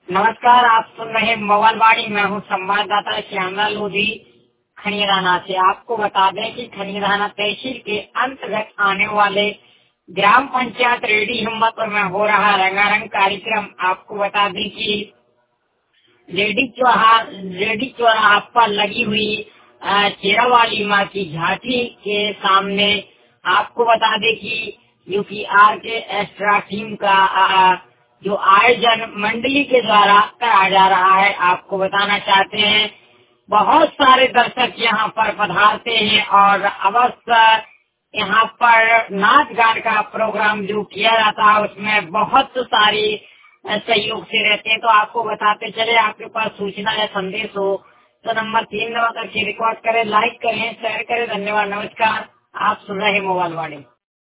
नमस्कार, आप सुन रहे मोबाइलवाड़ी। मैं हूं संवाददाता श्यामलाल लोधी खनियाराना से। आपको बता दें कि खनियाराना तहसील के अंतर्गत आने वाले ग्राम पंचायत रेडी हिम्मतपुर में हो रहा रंगारंग कार्यक्रम। आपको बता दें कि लेडी चौराहा पर लगी हुई चेरा वाली माँ की झांकी के सामने आपको बता दें कि यूपीआर के एक्स्ट्रा टीम का जो आयोजन मंडली के द्वारा कराया जा रहा है। आपको बताना चाहते हैं, बहुत सारे दर्शक यहाँ पर पधारते हैं और अवश्य यहाँ पर नाच गान का प्रोग्राम जो किया जाता है उसमें बहुत सारी सहयोग से रहते हैं। तो आपको बताते चले, आपके पास सूचना या संदेश हो तो नंबर 3 दबा करके रिकॉर्ड करें, लाइक करें, शेयर करें। धन्यवाद, नमस्कार। आप सुन रहे मोबाइल वाणी।